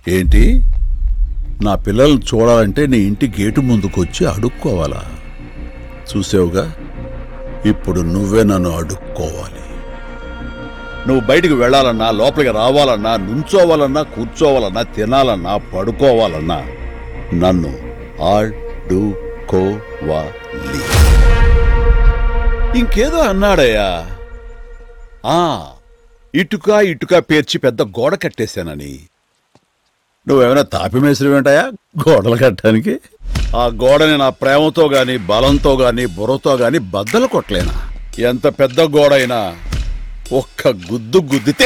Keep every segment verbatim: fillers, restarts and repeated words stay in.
ఏంటి? నా పిల్లల్ని చూడాలంటే నీ ఇంటి గేటు ముందుకొచ్చి అడుక్కోవాలా? చూసావుగా, ఇప్పుడు నువ్వే నన్ను అడుక్కోవాలి. నువ్వు బయటికి వెళ్ళాలన్నా, లోపలికి రావాలన్నా, నుంచోవాలన్నా, కూర్చోవాలన్నా, తినాలన్నా, పడుకోవాలన్నా నన్ను అడుక్కోవాలి. ఇంకేదో అన్నాడయ్యా, ఆ ఇటుక ఇటుక పేర్చి పెద్ద గోడ కట్టేశానని. నువ్వేమైనా తాపిమేసిరి వెంటయా గోడలు కట్టడానికి? ఆ గోడని నా ప్రేమతో గాని, బలంతో గాని, బుర్రతో గాని బద్దలు కొట్టలేనా? ఎంత పెద్ద గోడైనా ఒక్క గుద్దు గుద్దితే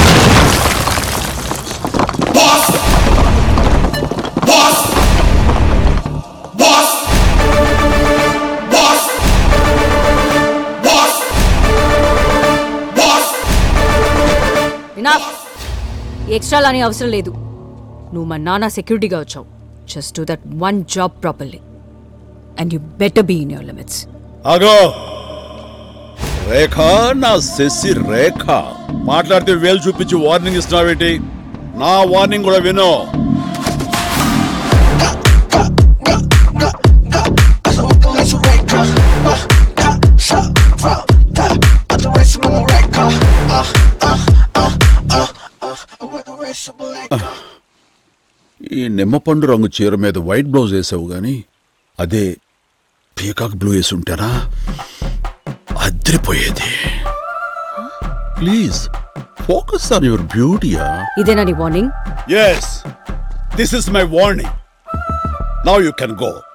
ఎక్స్ట్రా లాని అవసరం లేదు. నువ్వు మా నాన్న సెక్యూరిటీగా వచ్చావు. Just do that one job properly and you better be in your limits. అగో రేఖ, నా శశి రేఖ, మాట్లాడితే వేలు చూపించి వార్నింగ్ ఇస్తున్నావేంటి? నా వార్నింగ్ కూడా విను. ఈ నిమ్మపండు రంగు చీర మీద వైట్ బ్లౌజ్ వేసావు గాని అదే పీకాక్ బ్లూ వేసి ఉంటారా అద్రిపోయేది. ప్లీజ్ ఫోకస్ ఆన్ యువర్ బ్యూటీయా. ఇదేనా నీ warning? Yes, this is my warning. Now you can go.